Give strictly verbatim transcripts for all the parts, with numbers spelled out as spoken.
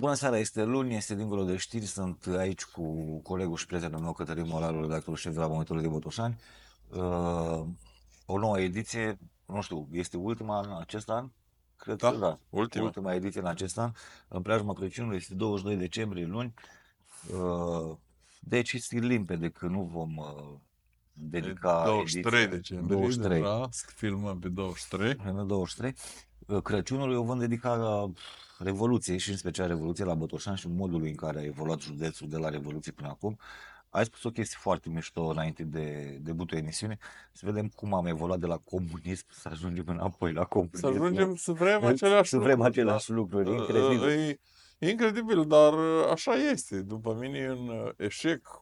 Bună seara, este luni, este dincolo de știri, sunt aici cu colegul și prietenul meu Cătălin Moraru, redactorul șef de la Monitorul de Botoșani. Uh, o nouă ediție, nu știu, este ultima în acest an? Cred Da, că da, ultima. ultima ediție în acest an, în preajma Crăciunului, este douăzeci și doi decembrie, luni. Uh, deci este limpede că nu vom uh, dedica douăzeci și trei ediția decembrie, douăzeci și trei. deja, filmăm pe douăzeci și trei. douăzeci și trei. Crăciunul eu vom dedica la Revoluției și în special Revoluției la Botoșani și modului în care a evoluat județul de la Revoluție până acum. Ai spus o chestie foarte mișto înainte de debutul emisiunii, să vedem cum am evoluat de la comunism să ajungem înapoi la comunism. Să ajungem să vrem aceleași să vrem lucruri. aceleași da. lucruri, incredibil. E, e incredibil, dar așa este. După mine e un eșec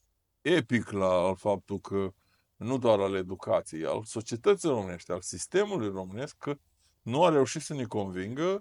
epic la faptul că nu doar al educației, al societății românești, al sistemului românesc, că nu a reușit să ne convingă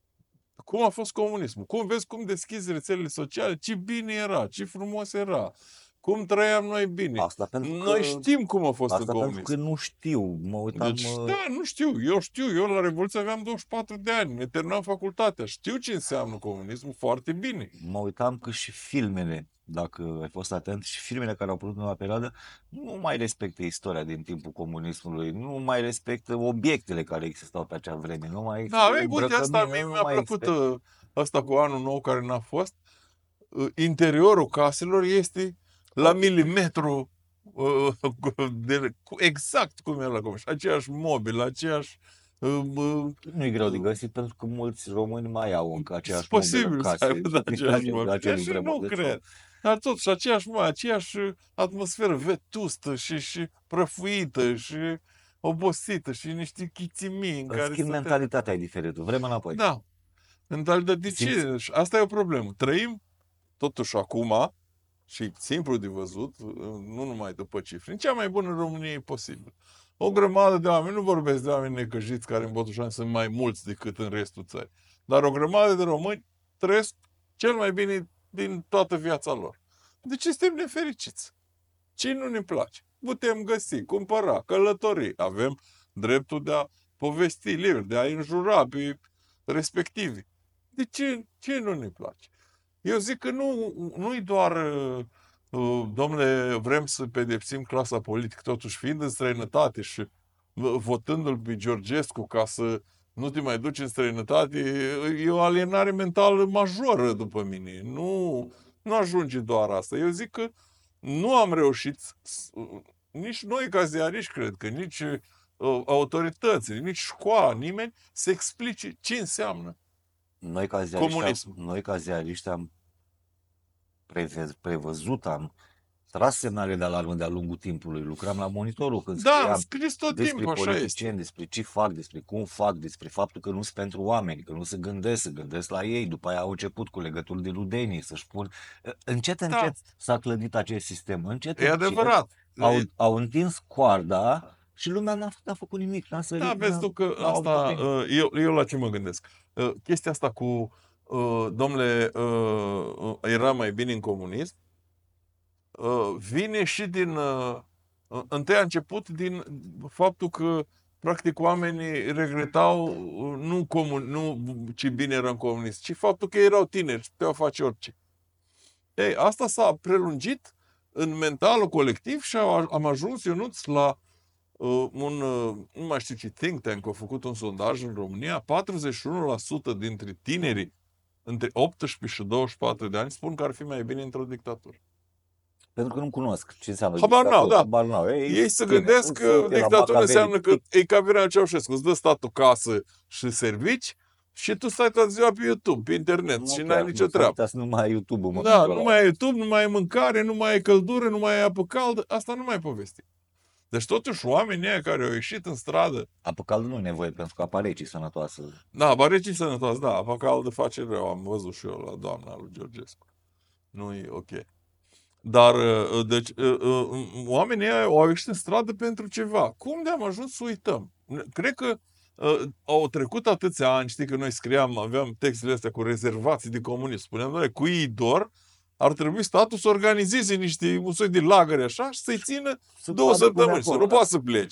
cum a fost comunismul. Cum vezi cum deschizi rețelele sociale, ce bine era, ce frumos era, cum trăiam noi bine. Asta pentru că, Noi știm cum a fost asta în pentru comunism. că nu știu, mă uitam... Deci, da, nu știu, eu știu, eu la Revoluție aveam douăzeci și patru de ani, ne terminam facultatea, știu ce înseamnă comunismul foarte bine. Mă uitam că și filmele, dacă ai fost atent, și filmele care au apărut în la perioadă nu mai respectă istoria din timpul comunismului, nu mai respectă obiectele care existau pe acea vreme, nu mai Da, e bun, de asta mie nu mi-a mai plăcut există. uh, asta cu anul nou care n-a fost. Uh, Interiorul caselor este la milimetru uh, de, cu- exact cum e la comunism. Aceeași mobilă, aceeași... Uh, uh, Nu e greu de găsit pentru că mulți români mai au încă aceeași mobilă în posibil să case. aibă aceeași mobilă. Și nu Deci, cred. Dar totuși, aceeași, mă, aceeași atmosferă vetustă și, și prăfuită și obosită și niște chițimii în în care schimb, stăteam. mentalitatea e diferită. Vrem înapoi. Da. Mentalitatea, de ce? Simți? Și asta e o problemă. Trăim totuși acum, și simplu de văzut, nu numai după cifre, în cea mai bună Românie posibil. O grămadă de oameni, nu vorbesc de oameni necăjiți care în Botoșani sunt mai mulți decât în restul țării, dar o grămadă de români trăiesc cel mai bine din toată viața lor. De ce suntem nefericiți? Ce nu ne place? Putem găsi, cumpăra, călători. Avem dreptul de a povesti liber, de a înjura pe respectivi. De ce, ce nu ne place? Eu zic că nu, nu-i doar, uh, domnule, vrem să pedepsim clasa politică, totuși fiind în străinătate și uh, votându-l pe Georgescu ca să nu te mai duci în străinătate, e o alienare mentală majoră după mine. Nu, nu ajunge doar asta. Eu zic că nu am reușit, nici noi ca ziariști, cred că, nici uh, autoritățile, nici școala, nimeni, să explice ce înseamnă Noi ca ziariști, am, comunism. noi ca ziariști am preve- prevăzut, am tras semnale de alarmă de-a lungul timpului. Lucram la Monitorul când Da, am scriam scris tot despre timpul, așa este. politicieni, despre ce fac, despre cum fac, despre faptul că nu sunt pentru oameni, că nu se gândesc, se gândesc la ei. După aia au început cu legături de rudenii să-și pun... Încet, încet Da. s-a clădit acest sistem. Încet, E încet adevărat. au, E- au întins coarda și lumea n-a, n-a făcut nimic. N-a sărit, Da, vezi n-a- tu că n-au asta, avut nimic. uh, eu, eu la ce mă gândesc? Uh, Chestia asta cu, uh, domnule, uh, uh, era mai bine în comunism, uh, vine și din, uh, uh, întâi a început din faptul că practic oamenii regretau uh, nu, comun, nu ce bine era în comunism, ci faptul că erau tineri și puteau face orice. Ei, asta s-a prelungit în mentalul colectiv și am am ajuns, Ionuț, la uh, un, uh, nu mai știu ce think tank a făcut un sondaj în România, patruzeci și unu la sută dintre tinerii între optsprezece și douăzeci și patru de ani spun că ar fi mai bine într-o dictatură. Pentru că nu cunosc ce înseamnă Habar n-au, dictatură, da. habar n-au. Ei, Ei se bine, gândesc sunt că de la dictatură Machiavelli. înseamnă că e ca Viorel Ceaușescu, îți dă statul casă și servici și tu stai toată ziua pe YouTube, pe internet Nu și chiar, n-ai nu nicio s-ar treabă. putea să nu mai ai YouTube-ul, mă, Da, pe nu ăla. mai ai YouTube, nu mai ai mâncare, nu mai ai căldură, nu mai ai apă caldă, asta nu mai povesti. Deci totuși oamenii ăia care au ieșit în stradă, Apă caldă nu e nevoie pentru că apa rece e sănătoasă. da, apa rece sănătoasă, da, apa caldă face rău, am văzut și eu la doamna lui Georgescu. Nu e ok. Dar, uh, deci, uh, uh, oamenii ăia au ieșit în stradă pentru ceva. Cum de am ajuns să uităm? Cred că uh, au trecut atâția ani, știi că noi scriam, aveam textele astea cu rezervații de comunism. Spuneam, doamne, cu ei dor, ar trebui statul să organizeze niște un soi de lagări așa și să-i țină Să două vadă cum e săptămâni, să acolo, nu da. poată să pleci.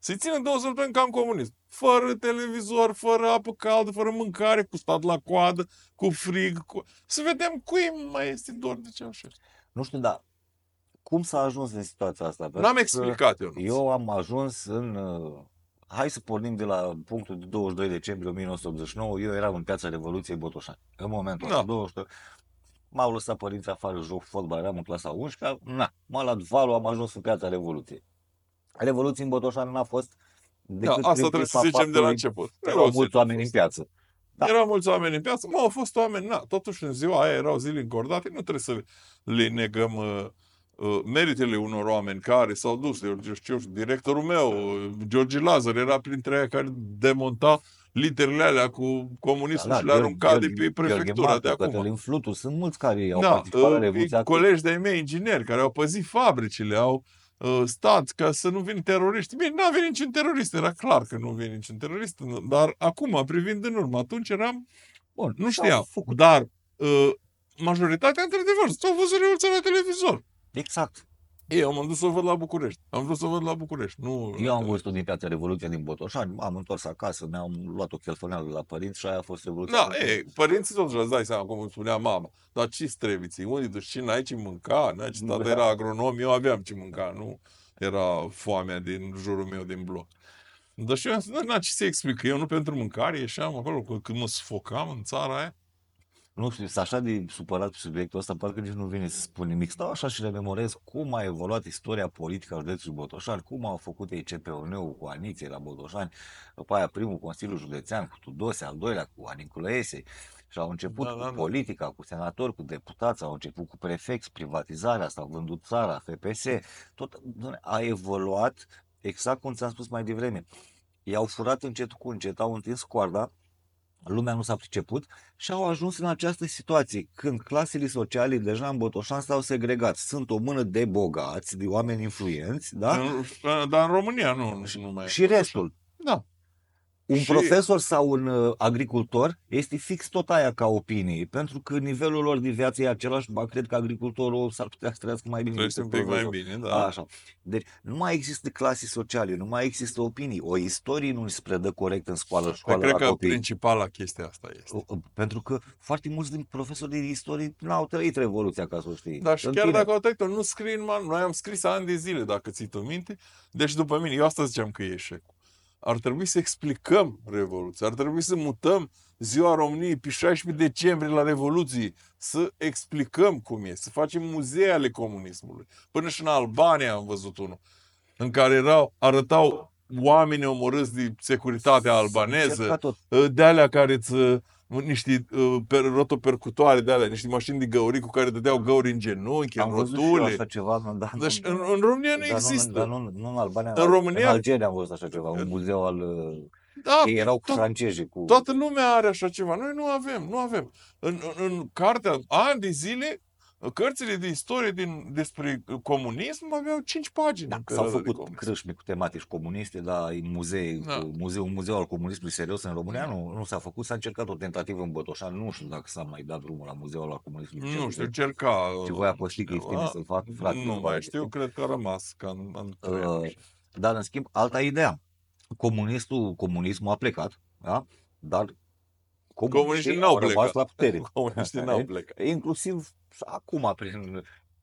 Să-i țină două săptămâni ca în comunism. Fără televizor, fără apă caldă, fără mâncare, cu stat la coadă, cu frig. Cu... Să vedem cui mai este dor de Ceaușescu. Nu știu, dar cum s-a ajuns în situația asta? Pentru N-am că explicat eu. Eu am ajuns în... uh, Hai să pornim de la punctul de douăzeci și doi decembrie o mie nouă sute optzeci și nouă. Eu eram în Piața Revoluției Botoșani. În momentul ăsta, Da. douăzeci și doi, m-au lăsat părinții afară, joc fotbal, eram în clasa a unsprezecea, na, m-a luat valul, am ajuns în Piața Revoluției. Revoluția în Botoșani n-a fost Da, decât asta prin trebuie să prisma zicem de la faptului început. că erau Revoluția mulți n-a oameni în fost. piață. Da. Erau mulți oameni în piață, mă, au fost oameni, na, totuși în ziua aia erau zile încordate, nu trebuie să le negăm uh, uh, meritele unor oameni care s-au dus. Eu știu, directorul meu, uh, George Lazar, era printre aia care demonta literele alea cu comunismul Da, și le arunca de pe prefectura de acum. Cătălin Flutu, sunt mulți care au Da, participat la uh, Revoluția. colegi de-ai mei ingineri care au păzit fabricile, au uh, stat ca să nu vină teroriști. Bine, n-a venit niciun terorist, era clar că nu vine niciun terorist, dar acum, privind în urmă, atunci eram, Bun, nu s-au știam, făcut. dar uh, majoritatea, într-adevăr, s-au văzut Revoluția la televizor. Exact. Eu m-am dus să o văd la București. Am vrut să o văd la București. Nu, Eu am văzut din Piața Revoluția din Botoșani, am întors acasă, mi-am luat o chelfoneală la părinți și aia a fost Revoluția. Da, ei, părinții totuși îți dai seama, cum îmi spunea mama. Dar ce streviți? Unde duci? Și n-ai ce mânca? N-ai ce... Tata Da. era agronom, eu aveam ce mânca. Nu era foamea din jurul meu din bloc. Dar și eu am zis, n-a ce să explic, că eu nu pentru mâncare ieșeam acolo, când mă sufocam în țara aia. Nu știu, sunt așa de supărat pe subiectul ăsta, parcă nici nu vine să spun nimic. Stau așa și rememorez cum a evoluat istoria politică a județului Botoșani, cum au făcut ei C P O N-ul cu Aniței la Botoșani, după aia primul Consiliu Județean cu Tudose, al doilea cu Aniculăesei. Și au început Da, cu da, da. politica, cu senatori, cu deputați, au început cu prefecți, privatizarea, s-au vândut țara, F P S. Tot a evoluat exact cum ți-am spus mai devreme. I-au furat încet cu încet, au întins coarda, lumea nu s-a priceput și au ajuns în această situație, când clasele sociale deja în Botoșani s-au segregat. Sunt o mână de bogați, de oameni influenți, da? În- Dar în România nu, nu mai e Și tot așa. restul. Da. Un Și- profesor sau un uh, agricultor este fix tot aia ca opinie, pentru că nivelul lor de viață e același, ba cred că agricultorul s-ar putea să trăiască mai bine Trăiește un decât pic mai profesor. bine, da. Așa. Deci nu mai există clase sociale, nu mai există opinii. O istorie nu se predă corect în școală, Păi școală cred la că copii. principala chestie asta este. Pentru că foarte mulți din profesorii de istorie n-au trăit Revoluția, ca să o știi. Dar și În chiar tine. dacă au trăit-o, nu scrie în manual. Noi am scris ani de zile, dacă ții tu minte. Deci după mine, eu asta ziceam că e eșecul. Ar trebui să explicăm Revoluția. Ar trebui să mutăm Ziua României pe șaisprezece decembrie la Revoluție. Să explicăm cum e. Să facem muzee ale comunismului. Până și în Albania am văzut unul. În care erau, arătau oameni omorâți de securitatea albaneză. Încerca tot. De alea care îți, niște uh, per, rotopercutoare de alea, niște mașini de găuri cu care dădeau găuri în genunchi, Am în văzut și eu rotule. așa ceva, dar Deci în, în România nu dar există. Nu, dar nu, nu în Albania, În România- în Algeria am văzut așa ceva, un muzeu al... uh, Da, Ei erau tot- francezi cu... toată lumea are așa ceva. Noi nu avem, nu avem. În, în, în cartea, ani de zile, cărțile de istorie din, despre comunism aveau cinci pagini. Da, în s-au perioada de făcut comunism. crâșme cu tematici comuniste, dar în muzei, Da. cu muzeu, un muzeu al comunismului serios în România nu, nu s-a făcut, s-a încercat o tentativă în Botoșani, nu știu dacă s-a mai dat drumul la muzeul al comunismului Nu serios. știu, cerca... Și voia Păștică Iftine să-l facă, frate. Nu mai foarte știu, timp. cred că a rămas ca în, în Uh, Dar, în schimb, alta idee. Comunistul, comunismul a plecat, da? Dar Comuniștii n-au au rămas plecat. la putere. Comuniștii n-au plecat. Inclusiv acum, prin,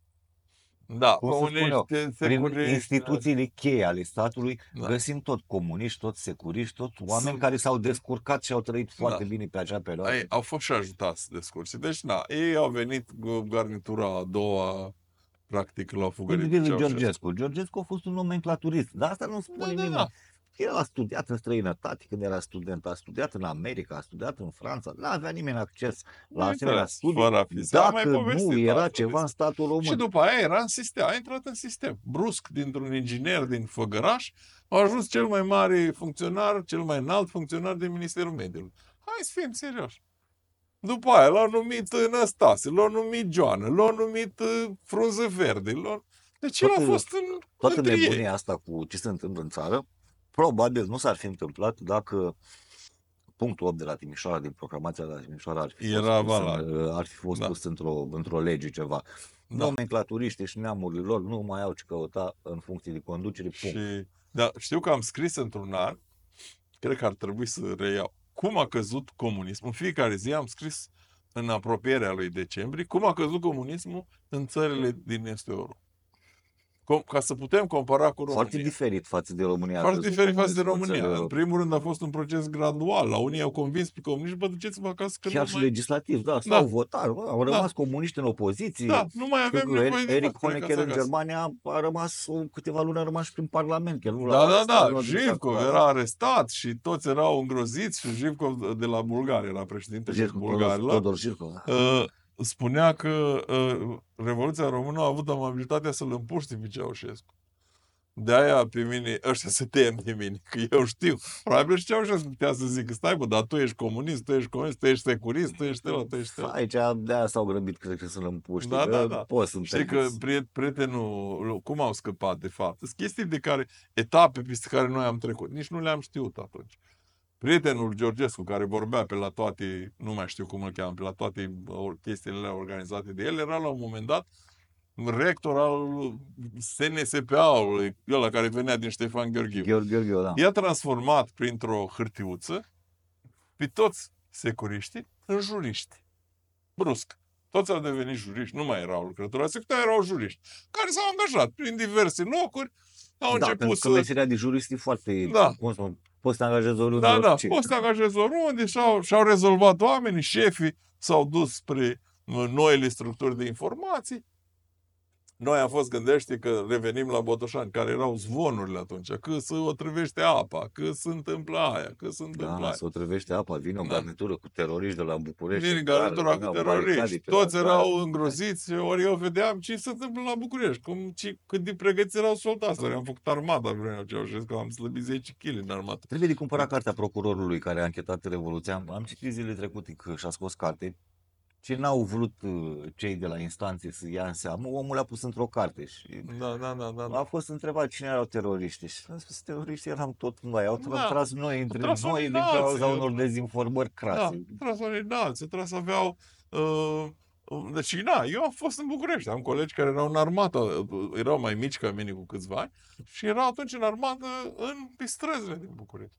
Da, cum să spun eu, comuniști, prin securiști, instituțiile cheie ale statului, Da. găsim tot comuniști, tot securiști, tot oameni Sunt- care s-au descurcat și au trăit foarte Da. bine pe acea perioadă. Ei, au fost și ajutați de scursi. Deci, na, ei au venit cu garnitura a doua, practic, la fugărit. Individul Georgescu. Georgescu a fost un nomenclaturist, dar asta nu spune Da, da, nimeni. da. El a studiat în străinătate când era student, a studiat în America, a studiat în Franța, nu avea nimeni acces la asemenea studii. Fără a fi. S-a mai Dacă povestit nu era asta ceva despre- în statul român. Și după aia era în sistem, a intrat în sistem. Brusc, dintr-un inginer din Făgăraș, a ajuns cel mai mare funcționar, cel mai înalt funcționar din Ministerul Mediului. Hai să fim serioși. După aia l-au numit uh, Năstase, l-au numit Joană, l-au numit uh, Frunză Verde. L-au... Deci el a Toată- fost în, Toată între ei. nebunia asta cu ce se întâmplă în țară, probabil nu s-ar fi întâmplat dacă punctul opt de la Timișoara, din proclamația de la Timișoara, ar fi fost Era pus, valabil. în, ar fi fost Da. pus într-o, într-o lege ceva. Da. Nomenclaturiștii și neamurile lor nu mai au ce căuta în funcție de conducere, punct. Și Dar știu că am scris într-un an, cred că ar trebui să reiau, cum a căzut comunismul. În fiecare zi am scris în apropierea lui decembrie, cum a căzut comunismul în țările din estul Euro. Com- ca să putem compara cu România. Foarte diferit față de România. Foarte Crezi diferit că față de comunismul România. țării În primul rând a fost un proces gradual. La unii au convins pe comuniști, bă, duceți-vă acasă că Chiar nu și mai... legislativ, da, Da. s-au votat, bă, au Da. rămas comuniști în opoziție. Da, nu mai Știu avem că nevoie de Erich fapt, plecați Honecker în acasă. Germania a rămas o, câteva luni, a rămas și prin Parlament. Chiar nu Da, l-au da, arestat, da, nu l-au trimis Jivkov acolo. era arestat și toți erau îngroziți și Jivkov de la Bulgaria era președinte Jivkov, Todor, bulgarilor. Todor Jivkov, da. Uh, spunea că uh, Revoluția Română a avut amabilitatea să-l împuște pe Ceaușescu. De-aia pe mine, ăștia se tem de mine, că eu știu. Probabil și Ceaușescu putea să zică, stai bă, dar tu ești comunist, tu ești comunist, tu ești securist, tu ești ăla, tu ești ăla. Aici de-aia s-au grăbit, cred că să-l împuște. Da, că da, da. Poți să-mi Știi că permiți. priet- prietenul, cum au scăpat de fapt? Sunt chestii de care, etape peste care noi am trecut. Nici nu le-am știut atunci. Prietenul Georgescu, care vorbea pe la toate, nu mai știu cum îl cheamă, pe la toate uh, chestiile organizate de el, era la un moment dat rector al S N S P A-ului, ăla care venea din Ștefan Gheorghiu. Gheorghe, Gheorghe, da. I-a transformat printr-o hârtiuță pe toți securiștii în juriști. Brusc. Toți au devenit juriști, nu mai erau lucrători, secretari, erau juriști, care s-au angajat prin diverse locuri, au Da, început pentru să... că meseria de jurist e foarte... Da. Cum să mă, poți să te angajezi oriunde, Da, da, orice. poți să te angajezi oriunde și-au, și-au rezolvat oamenii, șefii s-au dus spre uh, noile structuri de informații. Noi am fost, gândește că revenim la Botoșani, care erau zvonurile atunci, că se otrăvește apa, că se întâmplă aia, că se întâmplă Da, aia. se otrăvește apa, vine o Da. garnitură cu teroriști de la București. Vine în gară, garnitura cu veneau teroriști, baricade pe toți la erau gară. îngroziți, ori eu vedeam ce se întâmplă la București, cum, ce, cât de pregătiți erau soldați, am făcut armata vremea Ceaușescu, am slăbit zece kilograme în armată. Trebuie de cumpărat cartea procurorului care a anchetat Revoluția. Am, am citit zilele trecute că și-a scos carte. Ce n-au vrut uh, cei de la instanțe să ia în seamă, omul le-a pus într-o carte și Da, da, da, da. da. a fost întrebat cine erau teroriști. Și am spus, teroriștii eram tot noi, au Da. tras noi între tras noi unii din în alții, cauza eu- unor dezinformări Da, crase. trebuie să ne alții, trebuie să aveau... Uh, uh, deci, na, eu am fost în București, am colegi care erau în armată, uh, erau mai mici ca mine cu câțiva ani și erau atunci în armată în pe străzile din București.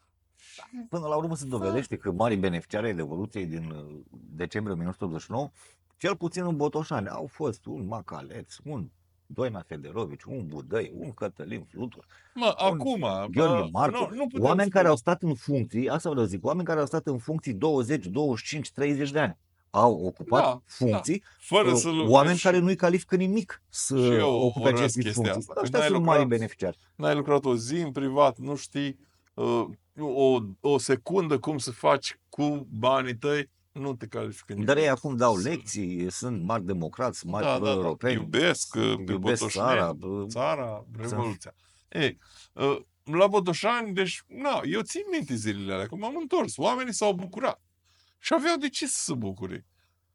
Până la urmă se dovedește că marii beneficiari ai Revoluției din uh, decembrie o mie nouă sute optzeci și nouă, cel puțin în Botoșani, au fost un Macaleț, un Doina Federovici, un Budăi, un Cătălin Flutur, Mă, un acum... Gheorghe uh, Marcu, nu, nu putem oameni spune. care au stat în funcții, asta vreau să zic, oameni care au stat în funcții douăzeci, douăzeci și cinci, treizeci de ani. Au ocupat Da, funcții, Fără uh, să oameni și- care nu-i califică nimic Și să eu ocupe urăsc aceste chestia funcții. asta, că Ăștia n-ai sunt lucrat- mari beneficiari. N-ai lucrat o zi în privat, nu știi uh, o, o secundă cum să faci cu banii tăi, nu te califică Dar ei nimeni. acum dau lecții, sunt mari democrați, mari Da, da, da. pro-europeni. Iubesc, uh, pe Iubesc Botoșani, țara. bă, țara, Revoluția. Ei, uh, la Botoșani, deci, na, eu țin minte zilele alea, că m-am întors, oamenii s-au bucurat și aveau de ce să se bucure.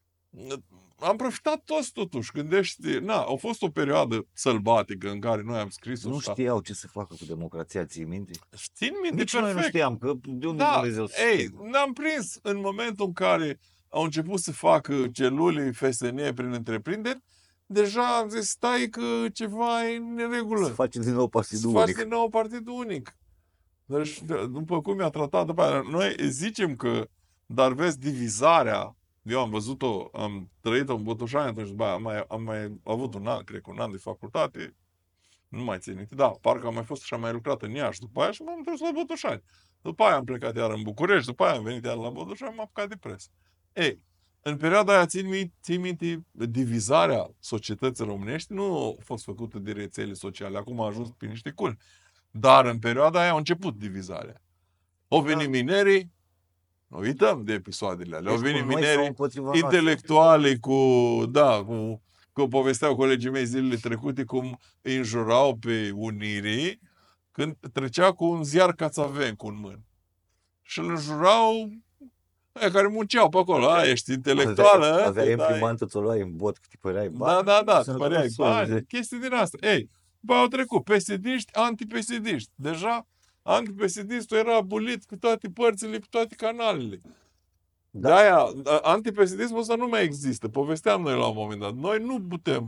Am profitat toți totuși, gândești, na, a fost o perioadă sălbatică în care noi am scris Nu știau ce să facă cu democrația, ții minte? Țin minte Nici noi nu perfect. știam, că de unde Da, Dumnezeu să ei, știe? ne-am prins în momentul în care au început să facă celule F S N prin întreprinderi, deja am zis, stai că ceva e în neregulă. Să faceți din nou Să partidul faci unic. din nou partid unic. Deci, după cum i-a tratat după aia, noi zicem că, dar vezi, divizarea, eu am văzut-o, am trăit-o în Botoșani, atunci după aia am mai, am mai avut un an, cred că un an de facultate, nu mai țin minte, da, parcă am mai fost și am mai lucrat în Iași după aia și m-am întors la Botoșani. După aia am plecat iar în București, după aia am venit iar la Botoșani, m-am apucat de presă. Ei, în perioada aia, țin minte, țin minte, divizarea societății românești nu a fost făcută de rețele sociale, acum a ajuns pe niște culmi. Dar în perioada aia a început divizarea. Au venit Da. minerii, nu uităm de episoadele alea, au Deci venit cu noi sau minerii, împotriva noastră. intelectualii cu, da, cu, cu povesteau colegii mei zilele trecute cum îi înjurau pe unirii când trecea cu un ziar Cațavencu în mână. Și îl înjurau aia care munceau pe acolo. A, ești intelectuală, Avea, a, avea te dai- imprimantă, ți-o luai în bot, că te păreai Da, bani. da, da, să îți ne păreai dăm bani, solde. chestii din asta. Ei, bă, au trecut P S D-iști, anti-P S D-iști. Deja anti-P S D-istul era abulit pe toate părțile, pe toate canalele. Da. De-aia, anti-P S D-ismul ăsta nu mai există. Povesteam noi la un moment dat. Noi nu putem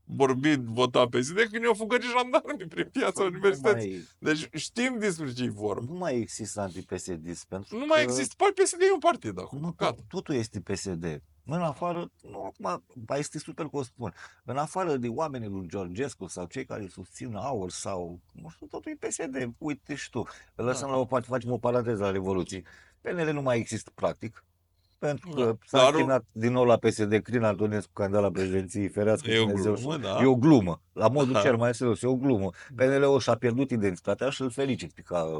vorbit, vota P S D, când i-au fugărit jandarmii prin piața Nu universității. mai, Deci știm despre ce-i vorba. nu mai există anti-P S D pentru Nu că mai există. Păi P S D e un partid acum. nu, Gata. totul este P S D. În afară, nu, acum, ba, este super că o spun, în afară de oamenii lui Georgescu sau cei care susțin Aur sau, nu știu, totul e P S D. Uite și tu, lăsăm Da. la o parte, facem o paranteză la Revoluție. P N L nu mai există practic, pentru că Da. s-a Dar închinat din nou la P S D, Crin Antonescu, candidat la președinție, ferească e o Dumnezeu. glumă, da. E o glumă, la modul Da. cel mai serios, e o glumă. P N L-ul și-a pierdut identitatea și îl felicit pe ca,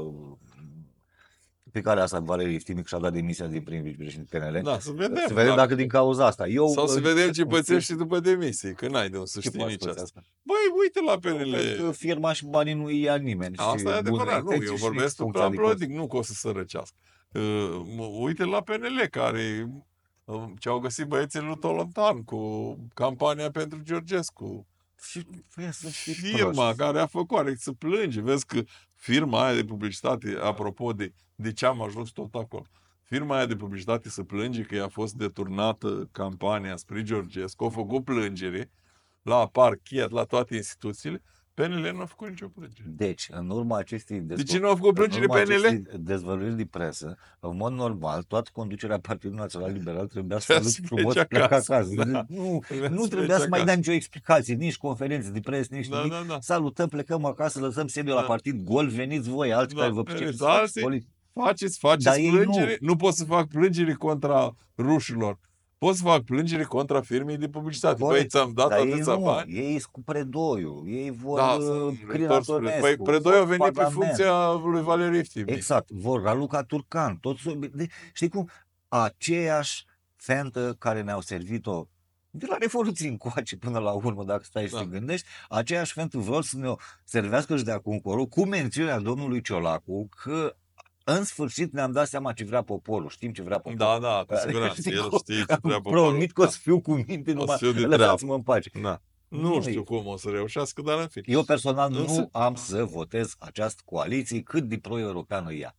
pe care asta Valeriu Iftimic și-a dat demisia din prim vicepreședinte P N L. Da, să vedem. Să vedem dacă din cauza asta. Eu, Sau să vedem ce cum- pățești după demisie, că n-ai de unde să ce știi poate nici să asta. asta? Băi, uite la P N Pentru că L. firma și banii nu îi ia nimeni. Asta și e adevărat, nu, bună eu și vorbesc nici pe funcția, adică- aplaudic, nu că o să sărăcească. Uh, mă- uite la P N L, care uh, ce-au găsit băieții lui Tolontan cu campania pentru Georgescu. Și păi, să fii Firma prost. care a făcut, are să plânge. Vezi că firma aia de publicitate, apropo de, de ce am ajuns tot acolo, firma aia de publicitate să plânge că i-a fost deturnată campania spre Georgescu, au făcut plângere la parchet, la toate instituțiile, P N L nu a făcut nicio plângere. Deci, în urma acestei De ce nu au făcut plângere în urma P N L? acestei dezvăluiri de presă, în mod normal, toată conducerea Partidului Național Liberal trebuia să Trebuia salut să frumos plece pleacă acasă, acasă. da. Nu, Trebuia nu să trebuia plece să mai acasă. dea nicio explicație, nici conferințe de presă, nici Da, nimic. da, da. Salutăm, plecăm acasă, lăsăm sediul Da. la partid gol, veniți voi, alții Da, care vă pricepeți veniți să faceți alții. politică. Faceți, Dar faceți ei plângere. Nu. nu pot să fac plângere contra rușilor. Pot să fac plângere contra firmei de publicitate. Băi, Corect. ți-am dat Dar ei atâția nu, bani. ei sunt cu Predoiu, ei vor Da, uh, sunt Crin întors spre- Antonescu, Păi, Predoi a vor venit pe Parlament. funcția lui Valeriu Iftimic. Exact, vor Raluca Turcan, toți, de, știi cum, aceeași fentă care ne-au servit-o de la Revoluție încoace până la urmă, dacă stai și Da. te gândești, aceeași fentă vor să ne servească și de acum încolo, cu mențiunea domnului Ciolacu, că în sfârșit ne-am dat seama ce vrea poporul, știm ce vrea poporul. Da, da, cu siguranță. Știi El cum? știe ce vrea poporul. Promit că o să fiu cu minte, O să numai fiu de lăsați-mă în pace. Da. Nu Nu știu e. cum o să reușească, dar în fine. Eu personal Însă- nu am să votez această coaliție cât de pro-europeană ea.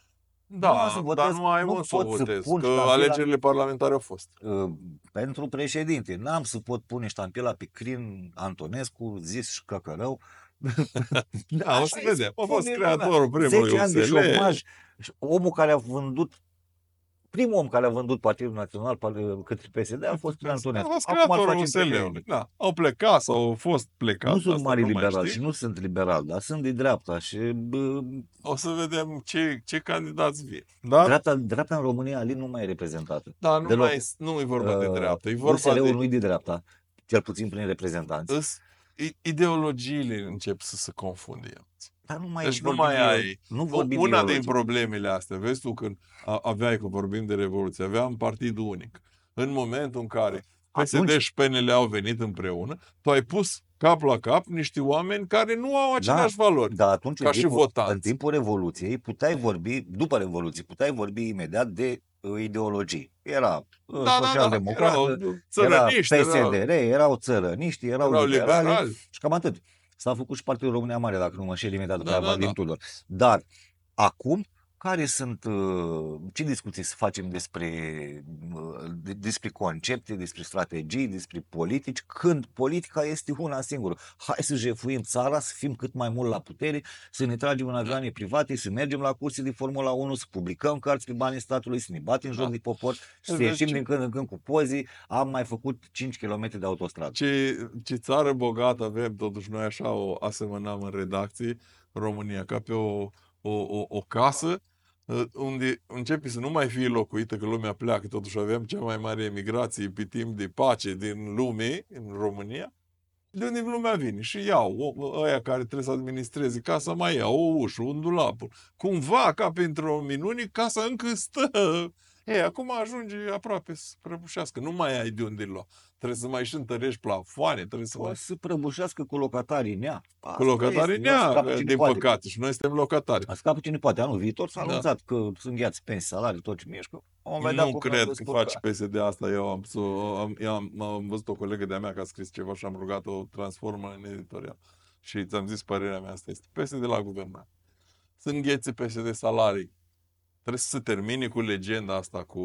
Nu Da, am să votez, dar nu ai nu mult să o pot să votez, pun că ștampila- alegerile parlamentare au fost. Uh, pentru președinte. N-am să pot pune ștampila pe Crin Antonescu, zis și căcărău. Da, o să Așa vedem. A spune fost lumea. creatorul primului zece ani de U S L. șomaj. Și omul care a vândut, primul om care a vândut Partidul Național par- către P S D a fost Crin A Antonescu. fost Acum îl creatorul facem U S pe L-ului. Crin. Da. Au plecat sau au fost plecat. Nu sunt asta mari nu mai liberali știu. și nu sunt liberal, dar sunt de dreapta și bă, O să vedem ce, ce candidați vin. Da? dreapta, dreapta în România, Alin, nu mai e reprezentată. Dar nu, deloc. mai, nu e vorba de Uh, dreapta. E U S vorba L-ul de... nu e de dreapta, cel puțin prin reprezentanți. Îs, i- ideologiile încep să se confunde. Dar nu mai Deci nu vorbim mai de- ai... Nu vorbim Una de din ideologie. problemele astea, vezi tu când a- aveai, că vorbim de Revoluție, aveam partid unic. În momentul în care P S D Atunci- și P N L au venit împreună, tu ai pus cap la cap niște oameni care nu au aceleași valori. Dar atunci, Ca în și timpul, votanți. în timpul Revoluției, puteai vorbi, după Revoluție, puteai vorbi imediat de uh, ideologii. Era uh, Da, da, da. social-democrată, Erau era țărăniști, P S D erau, R, erau țărăniști, erau, erau liberali, liberali. și cam atât. S-a făcut și Partidul România Mare, dacă nu mă înșel, imediat după Da, aia da, Vadim da. Tudor. Dar acum, care sunt, uh, ce discuții să facem despre, uh, de- despre concepte, despre strategii, despre politici, când politica este una singură. Hai să jefuim țara, să fim cât mai mult la putere, să ne tragem în avioane private, să mergem la curse de Formula unu, să publicăm cărți pe banii statului, să ne batem joc Da. de popor și să Vezi ieșim ce- din când în când cu pozii. Am mai făcut cinci kilometri de autostradă. Ce, ce țară bogată avem, totuși noi așa o asemănam în redacție, România, ca pe o, o, o, o casă uh, unde începe să nu mai fie locuită, că lumea pleacă, totuși avem cea mai mare emigrație pe timp de pace din lume, în România, de unde lumea vine și iau, o- ăia care trebuie să administreze casa mai iau o ușă, un dulap. Cumva, ca pentru o minune, casa încă stă. Ei, acum ajunge aproape să prăbușească. Nu mai ai de unde lua. Trebuie să mai și întărești plafoane, trebuie să O mai... să prăbușească cu locatarii nea. Cu locatarii nea, Scapă cine din poate. păcate, și noi suntem locatari. Scapă cine poate. Anul viitor s-a Da. anunțat că sunt gheați pensii, salarii, tot ce mișcă. Vom vedea Nu cum cred ne că descurca. faci P S D asta. Eu am, s-o- am, eu am, am văzut o colegă de-a mea că a scris ceva și am rugat-o o transformă în editorial. Și ți-am zis părerea mea, asta este P S D la guvernare. Să înghețe P S D salarii. Trebuie să se termine cu legenda asta, cu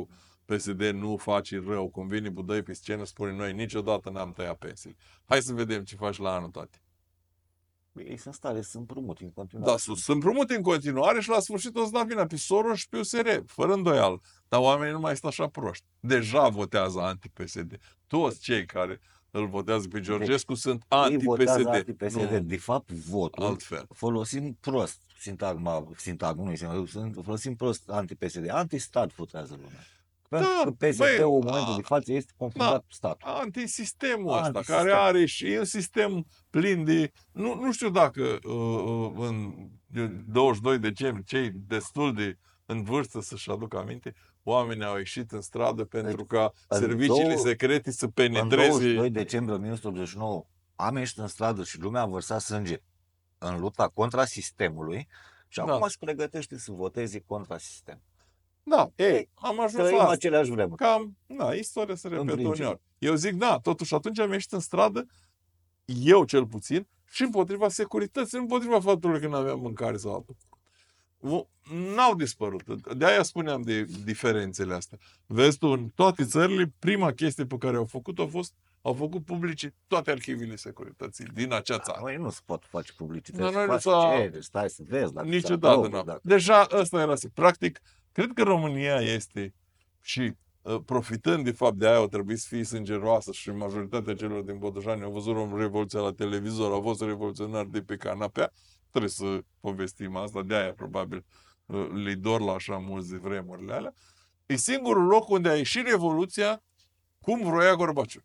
P S D nu faci rău, cum vine Budăi pe scenă, spune noi niciodată n-am tăiat pensii. Hai să vedem ce faci la anul, tati. Ei sunt stare să împrumuti în continuare. Da, sunt împrumute în continuare și la sfârșit o să da vina pe Soros și pe U S R, fără îndoială. Dar oamenii nu mai sunt așa proști. Deja votează anti-P S D. Toți cei care îl votează pe Georgescu deci, sunt ei anti-P S votează D. anti-P S D. Nu, De fapt, votul altfel. folosim prost sintagma, sintagma, nu sintagma, folosim prost anti-P S D. Anti-stat votează lumea. Pentru Da, că P S D-ul în momentul a, de față este confundat da, statul. antisistemul ăsta, Antisistem. care are și un sistem plin de... Nu, nu știu dacă uh, uh, în douăzeci și doi decembrie cei destul de în vârstă să-și aducă aminte, oamenii au ieșit în stradă pentru ca În serviciile două- secrete să În penetreze... douăzeci și doi decembrie o mie nouă sute optzeci și nouă am ieșit în stradă și lumea a vărsat sânge în lupta contra sistemului și Da. acum se pregătește să voteze contra sistem. Da, ei, am ajuns Trăim la asta. aceleași vremuri. Cam, na, istoria se repetă principiu. uneori. Eu zic, da, totuși atunci am ieșit în stradă, eu cel puțin, și împotriva securității, împotriva faptului că nu aveam mâncare sau altul. Nu- N-au dispărut. De-aia spuneam de diferențele astea. Vezi tu, în toate țările, prima chestie pe care au făcut-o a fost, au făcut publice toate arhivele securității din acea țară. Noi nu se pot face publicitate. Dar să noi nu faci s-a- cereri, stai să vezi. Dacă Niciodată ți-a nu. dacă... Deja ăsta era. Practic, cred că România este și uh, profitând de fapt de aia o trebuie să fie sângeroasă și majoritatea celor din Botoșani au văzut revoluția la televizor, au fost revoluționari de pe canapea. Trebuie să povestim asta, de aia probabil uh, le dor la așa mulți de vremurile alea. E singurul loc unde a ieșit revoluția cum vroia Gorbaciov.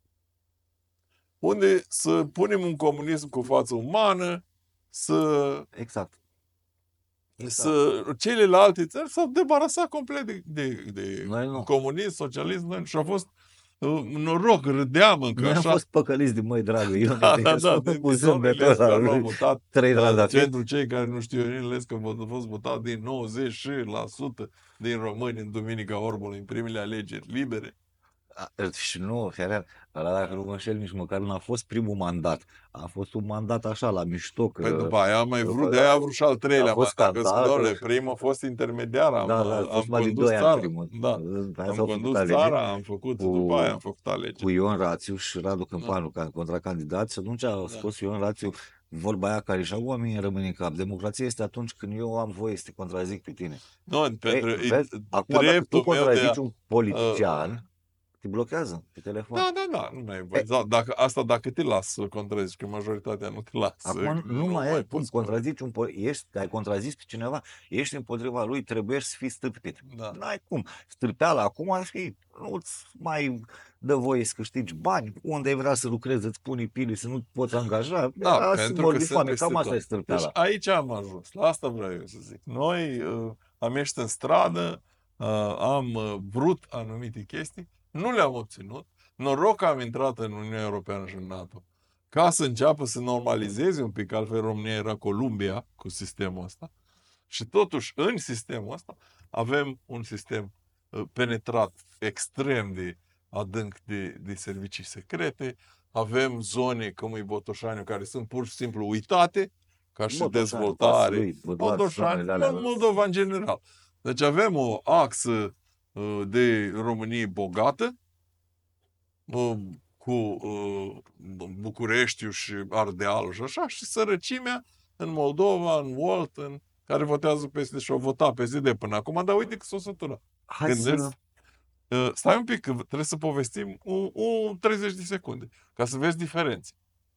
Unde să punem un comunism cu față umană, să Exact. exact. să celelalte țări s-au debarasat complet de, de, de Noi nu. comunism, socialism, noi, și a fost uh, noroc, râdeam încă Noi am așa. fost păcăliți de măi dragă. Eu Da, da, da, de, de, cu de zâmbetul domnul Ilescu, ăla care l-au lui votat, trei uh, trandafiri. pentru cei care nu știu, Ionin Ilescu a fost votat din nouăzeci la sută din români în Duminica Orbului, în primele alegeri libere. A, Și nu, Ferean, ăla dacă nu mă înșel, nici măcar n-a fost primul mandat. A fost un mandat așa, la mișto. Că... Păi după aia am mai după vrut, aia de-aia a vrut și al treilea a fost mandat. Că scandal, doamne, că- primul a fost intermediar, am, Da, da, a am fost mai de condus doi ani țara. primul. Da. Aia Am s-au făcut condus alegeri țara, am făcut, cu- după aia am făcut alegeri. cu Ion Rațiu și Radu Câmpanu ca contracandidați și atunci a Da. scos Ion Rațiu vorba aia care și acum oamenii rămân în cap. Democrația este atunci când eu am voie să te contrazic pe tine. Nu, pentru, Ei, e vezi, acum dacă tu dreptul meu de contrazici a... un politician, te blochează pe telefon. Da, da, da, nu mai e voie. Da, dacă, asta dacă te las să contrazici, că majoritatea nu te lasă. Acum nu, mai e, cum poți contrazici un poli- ești, ai contrazis pe cineva, ești împotriva lui, trebuie să fii stârpit. Da. N-ai cum. Stârpeala acum ar fi, nu-ți mai dă voie să câștigi bani, unde ai vrea să lucrezi, îți puni pile, să nu poți angaja. Da, Era pentru simbol că de sunt foame, peste cam asta tot. e stârpeala. Deci aici am ajuns. La asta vreau eu să zic. Noi uh, am ieșit în stradă, uh, am uh, vrut anumite chestii, nu le-am obținut. Noroc că am intrat în Uniunea Europeană și în NATO. Ca să înceapă să normalizeze un pic, altfel România era Columbia cu sistemul ăsta. Și totuși, în sistemul ăsta, avem un sistem uh, penetrat extrem de adânc de, de servicii secrete, avem zone cum e Botoșaniu, care sunt pur și simplu uitate, ca și Botoșani, dezvoltare. Vaslui, Băduar, Botoșani, zonele alea. Moldova în general. Deci avem o axă uh, de Românie bogată, uh, cu uh, Bucureștiul și Ardealul și așa, și sărăcimea în Moldova, în Walton, care votează P S D și au votat P S D până acum, dar uite că s-o sătură. Hai să... Gândesc, uh, stai un pic, că trebuie să povestim un, un treizeci de secunde, ca să vezi diferențe.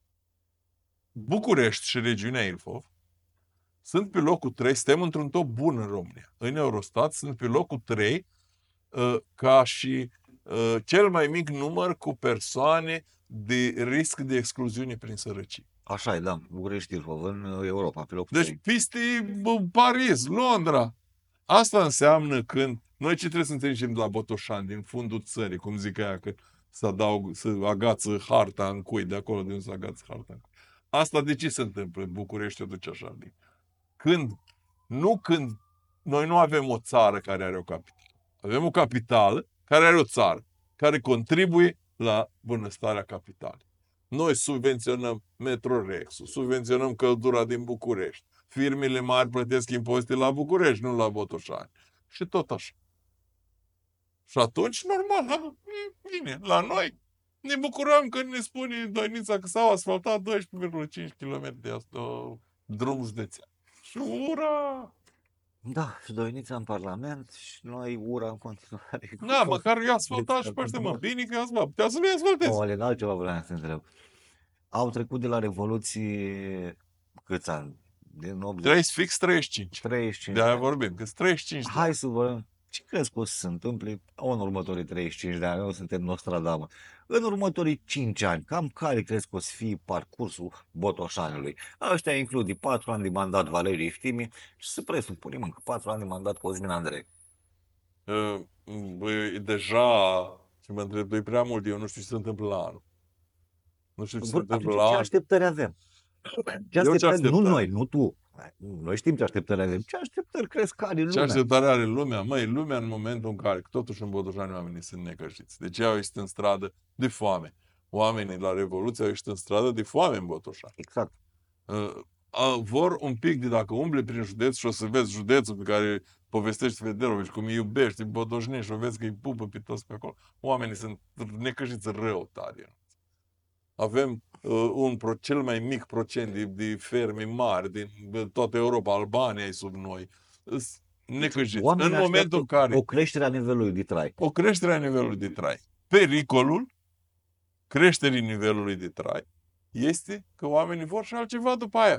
București și regiunea Ilfov sunt pe locul trei, suntem într-un top bun în România. În Eurostat sunt pe locul trei uh, ca și uh, cel mai mic număr cu persoane de risc de excluziune prin sărăcie. Așa e, da, București, Ilfov, în Europa, pe locul Deci trei. peste bă, Paris, Londra. Asta înseamnă când noi ce trebuie să înțelegem de la Botoșani, din fundul țării, cum zic aia, că să adaug, să agață harta în cui, de acolo de unde să agață harta în cui. Asta de ce se întâmplă? București o duce așa. Când, nu când, noi nu avem o țară care are o capitală. Avem o capitală care are o țară, care contribuie la bunăstarea capitalei. Noi subvenționăm Metrorex-ul, subvenționăm căldura din București. Firmele mari plătesc impozite la București, nu la Botoșani. Și tot așa. Și atunci, normal, la, bine, la noi ne bucurăm că ne spune Doinița că s-au asfaltat doisprezece virgulă cinci kilometri de uh, drum județean. Și ura! Da, și Doinița în Parlament și noi ura în continuare. Da, măcar i-a asfaltat și pe ăștia, mă, bine că i-a asfaltat. Putea să nu-i asfaltezi. O, Alin, altceva vreau să te întreb. Au trecut de la Revoluție câți ani? Din optzeci, Trăiți fix treizeci și cinci. treizeci și cinci. De aia de ani. vorbim, că treizeci și cinci. Hai să vă... Ce crezi că o să se întâmple în următorii treizeci și cinci de ani? Noi suntem Nostradamus. În următorii cinci ani, cam care crezi că o să fie parcursul Botoșanului? Ăștia includ patru ani de mandat Valeriu Iftimi și să presupunem încă patru ani de mandat Cosmin Andrei. Uh, bă, deja, și mă întreb, e prea mult, eu nu știu ce se întâmplă la anul. Nu știu ce se Bun, întâmplă atunci la ce anul. așteptări avem? Ce Eu ce așteptări? Nu așteptări? noi, nu tu. Noi știm ce așteptări avem. Ce așteptări crezi că are Ce lumea? așteptare are lumea? Măi, lumea în momentul în care, totuși în Botoșani oamenii sunt necăjiți. Deci ei au ieșit în stradă de foame. Oamenii la Revoluție au ieșit în stradă de foame în Botoșani. Exact. Uh, uh, vor un pic de dacă umbli prin județ și o să vezi județul pe care povestești Federovici, cum îi iubești, botoșnești și o vezi că îi pupă pe toți pe acolo. Oamenii sunt necăjiți rău tare. Avem uh, un pro, cel mai mic procent de, de ferme mari din toată Europa, Albania e sub noi. Îs necăjiți. Oamenii În momentul în care o creștere a nivelului de trai. o creștere a nivelului de trai, pericolul creșterii nivelului de trai este că oamenii vor și altceva după aia.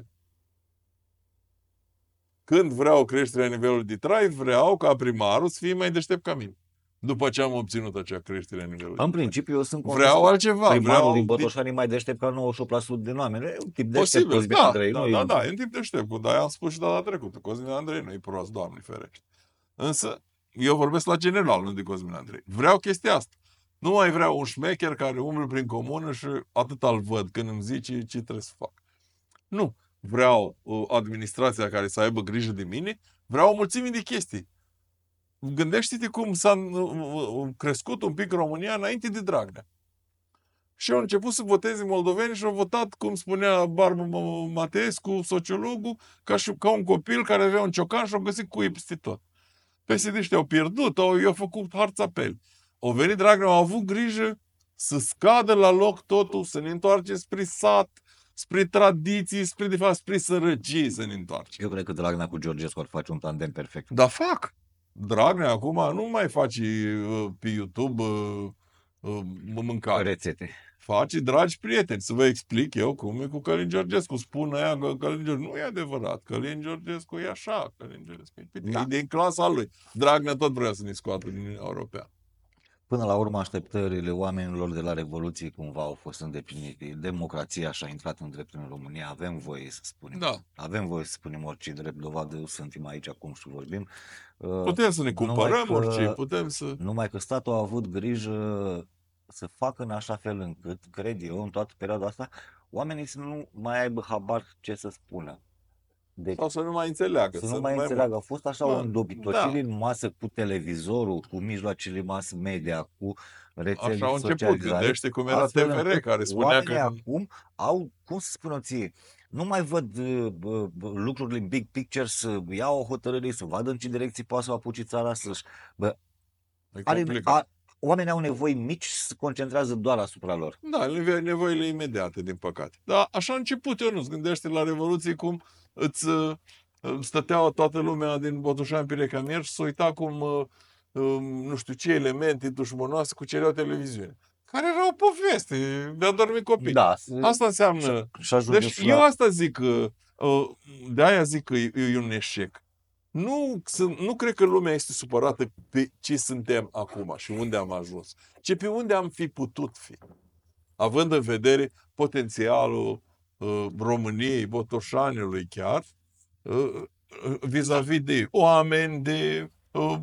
Când vreau creșterea nivelului de trai, vreau ca primarul să fie mai deștept ca mine. După ce am obținut acea creștere a nivelului În de trai. principiu, eu sunt Vreau altceva. primarul Vreau din Botoșani e mai deștept ca nouăzeci și opt la sută din oameni. E un tip deștept, posibil, Cosmin da, Andrei. da, nu da, e- da, e un tip deștept. Dar am spus și data trecută. Cosmin Andrei nu e prost, Doamne ferește. Însă, eu vorbesc la general, nu de Cosmin Andrei. Vreau chestia asta. Nu mai vreau un șmecher care umblă prin comună și atât îl văd când îmi zice ce trebuie să fac. Nu. Vreau uh, administrația care să aibă grijă de mine, vreau o mulțime de chestii. Gândește-te cum s-a uh, crescut un pic România înainte de Dragnea. Și au început să voteze moldoveni și au votat, cum spunea Barbu Mateescu, sociologul, ca, și, ca un copil care avea un ciocan și au găsit cuie peste tot. P S D-știi au pierdut, au, i-au făcut harțapel. Au venit Dragnea, au avut grijă să scadă la loc totul, să ne întoarcem spre sat, spre tradiții, spre, de fapt, spre sărăcie să ne întoarcem. Eu cred că Dragnea cu Georgescu ar face un tandem perfect. Dar fac! Dragnea acum nu mai face uh, pe YouTube uh, uh, mâncare. Rețete. Face, dragi prieteni, să vă explic eu cum e cu Călin Georgescu. Spun aia că Călin Georgescu nu e adevărat. Călin Georgescu e așa. Călin Georgescu e, Da. e din clasa lui. Dragnea tot vrea să ne scoată din Uniunea Europeană. Până la urmă, așteptările oamenilor de la Revoluție cumva au fost îndeplinite. Democrația și-a intrat în drept în România. Avem voie să spunem. Da. Avem voie să spunem orice drept, dovadă suntem aici acum și vorbim. Uh, Putem să ne numai cumpărăm că- orice, putem să... Numai că statul a avut grijă să facă în așa fel încât, cred eu, în toată perioada asta, oamenii să nu mai aibă habar ce să spună. Deci, Sau să nu mai înțeleagă. să nu mai înțeleagă. A fost așa Da, o îndobitocire în masă cu televizorul, cu mijloacele mass media, cu rețele Așa au de început. socializare. Gândește cum era astfel T V R încât care spunea oamenii că... acum au, cum să spun eu ție, nu mai văd uh, uh, lucrurile în big picture, să ia o hotărâre, să vadă în ce direcție poate să apuce țara să-și... Bă, E are, complicat. a, oamenii au nevoi mici și se concentrează doar asupra lor. Da, neve- nevoile imediate, din păcate. Dar așa a început, eu nu-ți gândește la Revoluție cum îți uh, stătea toată lumea din Botoșani pe Recamier și să uita cum, uh, um, nu știu ce elemente dușmănoase cucereau televiziune. Care era o poveste de a dormi copii. Da. Asta înseamnă... Și ajunge Deci și eu la... asta zic, uh, uh, de aia zic că e, e un eșec. Nu, sunt- nu cred că lumea este supărată pe ce suntem acum și unde am ajuns, ci pe unde am fi putut fi. Având în vedere potențialul uh, României, Botoșanului chiar, uh, uh, vis-a-vis de oameni, de uh,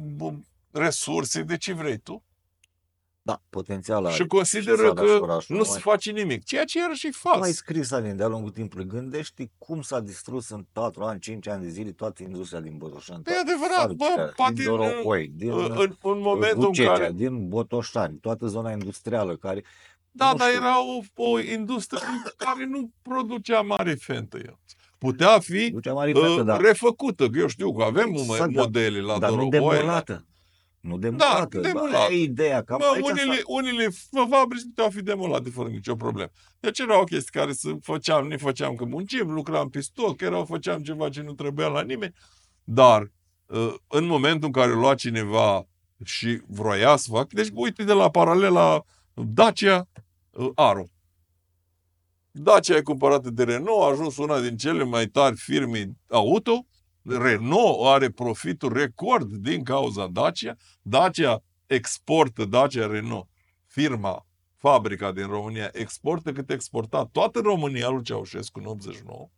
resurse, de ce vrei tu. Da, potențial are. Și consideră țara și că orașul nu mai- se face nimic. Ceea ce iarăși e Tu ai fals. scris, Alin, de-a lungul timpului. Gândește cum s-a distrus în patru ani, cinci ani de zile toată industria din Botoșani. E toată adevărat, bă, fabricile, poate din în- Dorohoi, din În, în, în momentul în Bucecea, care... din Botoșani, toată zona industrială care... Da, nu dar știu, era o, o industrie care nu producea mare fentă. Eu. Putea fi ducea mare uh, fată, dar, refăcută, că eu știu că avem Exact, exact, dar- modele la dar nu Dorohoi. La... demolată. Nu Da, demolată. demolată. E ideea, cam Bă, aici unele, s-a- unele fabrici puteau fi demolate fără nicio problemă. Deci era o chestie care să făceam, ne făceam că muncim, lucram pe stoc, erau, făceam ceva ce nu trebuia la nimeni, dar uh, în momentul în care lua cineva și vroia să facă, deci uite de la paralela Dacia uh, Aro. Dacia e cumpărată de Renault, a ajuns una din cele mai tari firme auto. Renault are profituri record din cauza Dacia. Dacia exportă, Dacia Renault, firma, fabrica din România, exportă cât exporta toată România lui Ceaușescu în optzeci și nouă.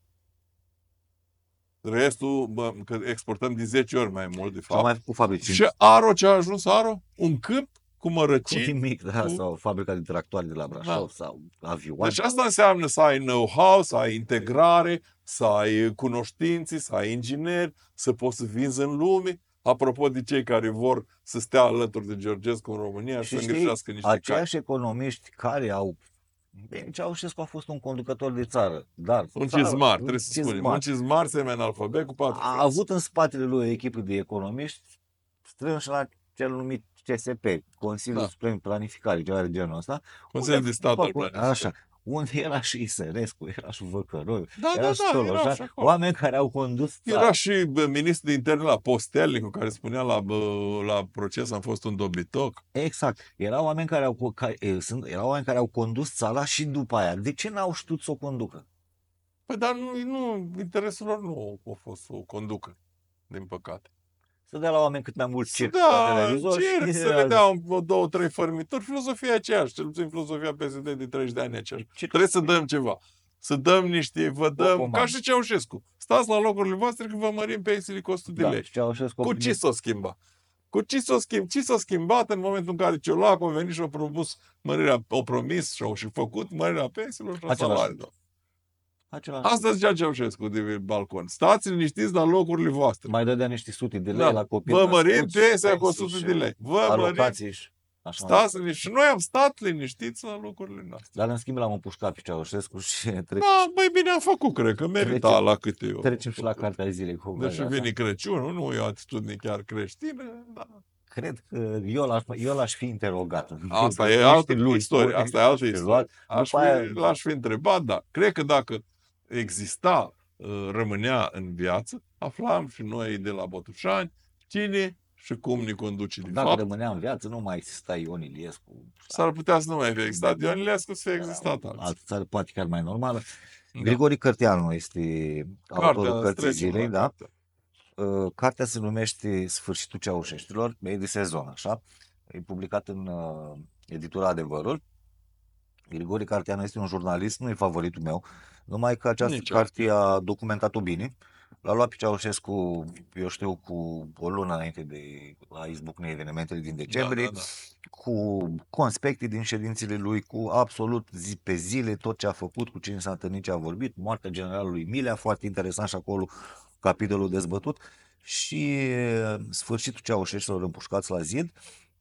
Restul, bă, că exportăm de zece ori mai mult, de s-au fapt. mai făcut fabrici. Și Aro, ce a ajuns Aro? Un câmp cu Cu mărăcini. nimic, da, cu- sau fabrica de tractoare de la Brașov, Da. sau avioane. Deci asta înseamnă să ai know-how, să ai integrare, să ai cunoștințe, să ai ingineri, să poți să vinzi în lume. Apropo de cei care vor să stea alături de Georgescu în România și, Și să știi, îngrișească niște cai. aceiași economiști care au... Bine, Ceaușescu a fost un conducător de țară, dar... Un țară, cizmar, un trebuie să cizmar. spunem. Un cizmar semi-analfabet cu patru A frați. avut în spatele lui o echipă de economiști strânși la cel numit C S P, Consiliul Da. Suprem Planificare, ceva de genul ăsta. Consiliul unde- de stat al după- planificării. Așa, unde era și Isărescu, era și Văcăroiu, Da, era da, și da, era Tolojan, și acolo. oameni care au condus țara. Era și bă, ministrul de interne la Postelnicu, care spunea la, bă, la proces am fost un dobitoc. Exact. Erau oameni care au, co- ca, e, sunt, erau oameni care au condus țara și după aia. De ce n-au știut să o conducă? Păi dar nu, nu, interesul lor nu a fost să o conducă, din păcate. Să dea la oameni cât mai mult Să circ dea la televizor circ, și... să le dea un, o, două, trei fărmituri, filozofia aceeași, cel puțin filozofia P S D de treizeci de ani aceeași. Circ. Trebuie să dăm ceva. Să dăm niște, vă dăm, comandă. ca și Ceaușescu. Stați la locurile voastre că vă mărim pensiile cu o sută de Da, lei. și Ceaușescu... Cu ce s-o schimba? Cu ce s-o schimb? Ce s-a schimbat în momentul în care Ciolacu a venit și a propus mărirea, a promis și a și făcut mărirea pensiilor și a Același. salariilor. Același. Asta zicea Ceaușescu de balcon. Stați liniștiți la locurile voastre. Mai dădea niște sute de lei Da. la copii. Vă mărim născuți, pensia cu o pensii sută și de lei. Vă mărim. Alocații și așa. mai Stați departe. liniștiți. Și noi am stat liniștiți la locurile noastre. Dar în schimb l-am împușcat pe Ceaușescu și trecem, Da, băi, bine am făcut, cred că merita Trecem- la câte eu. trecem și la cartea zilei cu Deci ocazia vine asta. Crăciunul, nu e o atitudine chiar creștină, da. Cred că eu l-aș, eu l-aș fi interogat. Asta e Niște altă luni istorie, bune asta e altă și istorie. luat. Aș După aia- fi, l-aș fi întrebat, da. Cred că dacă exista, uh, rămânea în viață, aflam și noi de la Botușani cine și cum ne conduce de Dacă fapt. rămânea în viață, nu mai exista Ion Iliescu. S-ar putea să nu mai fie existat Ion Iliescu, să fie existat alții. Altă țară, poate chiar mai normală. Da. Grigori Cărteanu este autorul Cartea, cărții trecem zilei, la da? carte. Uh, Cartea se numește Sfârșitul Ceaușeștilor, e de sezon, așa. E publicat în uh, editura Adevărul. Grigori Carteanu este un jurnalist, nu e favoritul meu, numai că această Nici carte a documentat-o bine. L-a luat pe Ceaușescu, eu știu, cu o lună înainte de a izbucni evenimentele din decembrie, Da, da, da. cu conspecte din ședințele lui, cu absolut zi pe zile, tot ce a făcut, cu cine s-a întâlnit, ce a vorbit, moartea generalului Milea, foarte interesant și acolo capitolul dezbătut, și uh, sfârșitul Ceaușeștilor împușcați la zid.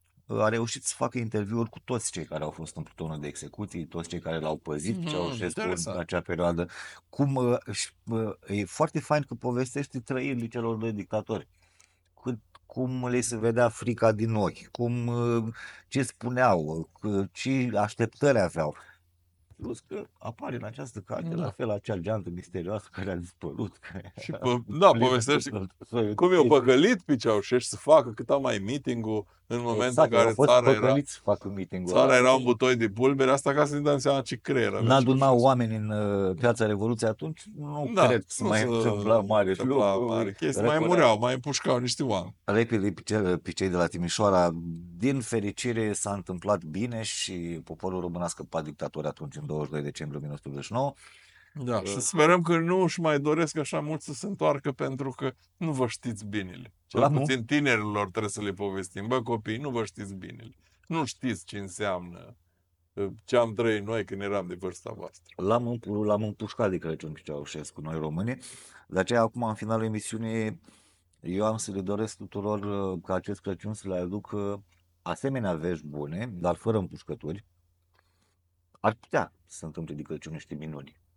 A reușit să facă interviuri cu toți cei care au fost în plutonul de execuții, toți cei care l-au păzit pe Mhm, Ceaușescu în interesant. acea perioadă. Cum, uh, și, uh, e foarte fain că povestește trăirile celor doi dictatori. Cât, cum le se vedea frica din ochi, cum, uh, ce spuneau, că- ce așteptări aveau. Plus că apare în această carte, Da. la fel, acea geantă misterioasă care a dispărut. care Și a pe, da, plină povestește cu soiul cum i-au de- păcălit pe Ceaușescu să facă cât mai meeting-ul în momentul Exact, în care au fost țara era, păcăliți să facă meeting-ul țara ăla. era un butoi de pulbere, asta ca să ne dăm seama ce creier avea N-adunau Ceaușescu. oameni în uh, Piața Revoluției atunci, nu Da, cred să nu mai se întâmpla mare întâmpla lucru. mare chestie, mai Răcorea- mureau, mai împușcau niște oameni. Repede pe, cel, pe cei de la Timișoara, din fericire s-a întâmplat bine și poporul român a scăpat dictatura atunci în douăzeci și doi decembrie o mie nouă sute optzeci și nouă. Da, și sperăm că nu își mai doresc așa mult să se întoarcă pentru că nu vă știți binele. Cel La mu- puțin tinerilor trebuie să le povestim. Bă, copii, nu vă știți binele. Nu știți ce înseamnă uh, ce am trăit noi când eram de vârsta voastră. L-am, împu- l-am împușcat de Crăciun pe Ceaușescu, noi români. De aceea, acum, în finalul emisiunii, eu am să le doresc tuturor uh, ca acest Crăciun să le aducă asemenea vești bune, dar fără împușcături. Ar putea să se întâmple de Crăciun niște minuni.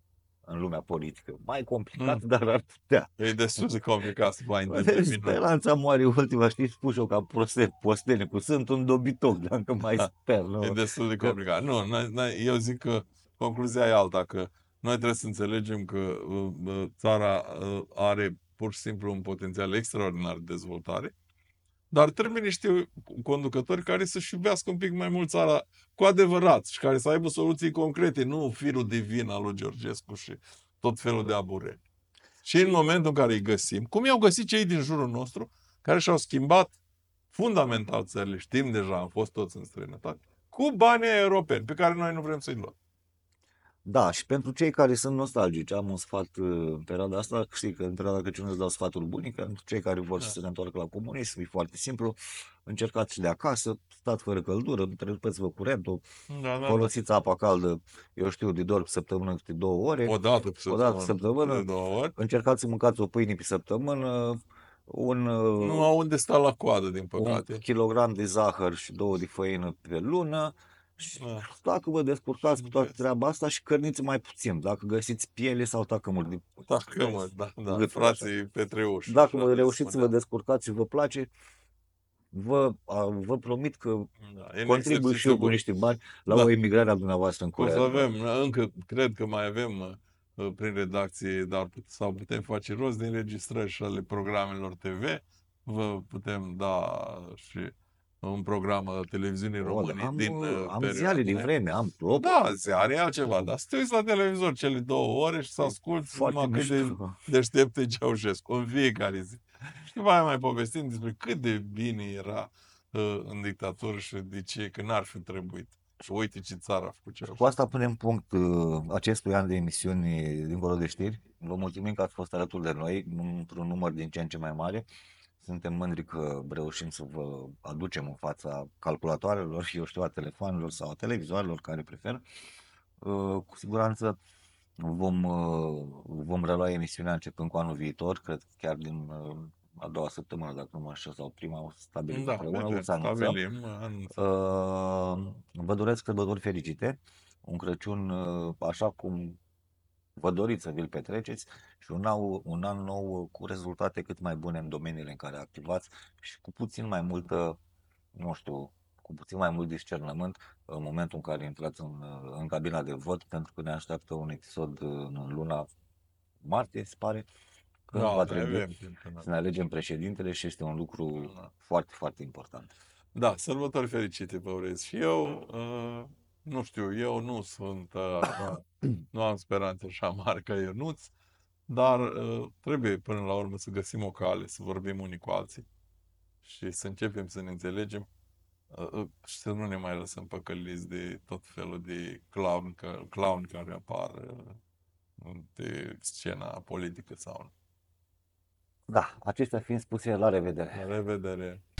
în lumea politică. Mai complicat, Mm. dar ar putea. E destul de complicat să mai Bă, întâmple deci minuni. speranța moare ultima, știi, spus eu ca proste, postene, cu sunt un dobitoc, dacă mai Da, sper. e Nu? destul de Că, complicat. Nu, noi, noi, eu zic că concluzia e alta, că noi trebuie să înțelegem că uh, uh, țara uh, are pur și simplu un potențial extraordinar de dezvoltare, dar trebuie niște conducători care să-și iubească un pic mai mult țara cu adevărat și care să aibă soluții concrete, nu firul divin al lui Georgescu și tot felul de abure. Și în momentul în care îi găsim, cum i-au găsit cei din jurul nostru, care și-au schimbat fundamental țările, știm deja, am fost toți în străinătate, cu banii europeni, pe care noi nu vrem să-i luăm. da, și pentru cei care sunt nostalgici, am un sfat uh, în perioada asta, știi că în perioada Crăciunului îți dau sfaturi bune, că pentru cei care vor Da. să se întoarcă la comunism, e foarte simplu, încercați și de acasă, stați fără căldură, întrerupeți-vă curentul, Da, da, folosiți apa caldă, eu știu, de doar pe săptămână câte două ore, da. O dată pe o dată pe săptămână, de săptămână, două ori. încercați să mâncați o pâine pe săptămână, un, uh, Nu au unde sta la coadă, din un păcate. kilogram de zahăr și două de făină pe lună. Și Da. dacă vă descurcați cu toată treaba asta și cărniți mai puțin, dacă găsiți piele sau tacămuri de Dacă mă, da, da, gâturi, frații Petreuși. dacă așa vă le reușiți să vă spunea. descurcați și vă place, vă, a, vă promit că Da, e un contribui și exercițiu eu cu bun. niște bani la Da. o emigrare a dumneavoastră în O să Coreea. avem, încă, cred că mai avem uh, prin redacție, dar put- sau putem face rost de înregistrări și ale programelor T V. Vă putem da și un program al televiziunii O, da, române am, din uh, am perioada ziare din aia. vreme, am globul. Da, ziare e altceva, dar să te uiți la televizor cele două ore și să asculti Foarte numai cât de mișto. deștept e Ceaușescu în fiecare zi. Și după aia mai povestim despre cât de bine era uh, în dictatură și de ce, că n-ar fi trebuit. Și uite ce țară a făcut Ceaușescu. Cu asta punem punct uh, acestui an de emisiuni Dincolo de Știri. Vă mulțumim că ați fost alături de noi într-un număr din ce în ce mai mare. Suntem mândri că reușim să vă aducem în fața calculatoarelor, eu știu, a telefonelor sau a televizoarelor, care preferă. Uh, Cu siguranță vom, uh, vom relua emisiunea începând cu anul viitor, cred că chiar din uh, a doua săptămână, dacă nu mă înșel, sau prima, o să stabilim Da, împreună, o vedem, să anunțăm. stabilim, anunțăm. Uh, Vă doresc sărbători fericite, un Crăciun uh, așa cum vă doriți să vi-l petreceți și un, nou, un an nou cu rezultate cât mai bune în domeniile în care activați și cu puțin mai multă, nu știu, cu puțin mai mult discernământ în momentul în care intrați în, în cabina de vot, pentru că ne așteaptă un episod în luna martie, se pare, când Da, va mai trebui avem timp până să ne alegem președintele și este un lucru Da. foarte, foarte important. Da, sărbători fericite vă urez și eu. Uh, nu știu, eu nu sunt, uh, așa, nu am speranțe așa mari ca Ionuț, dar uh, trebuie până la urmă să găsim o cale, să vorbim unii cu alții și să începem să ne înțelegem uh, uh, și să nu ne mai lăsăm păcăliți de tot felul de clown, că, clown care apar uh, de scena politică sau nu. Da, acestea fiind spuse, la revedere! La revedere!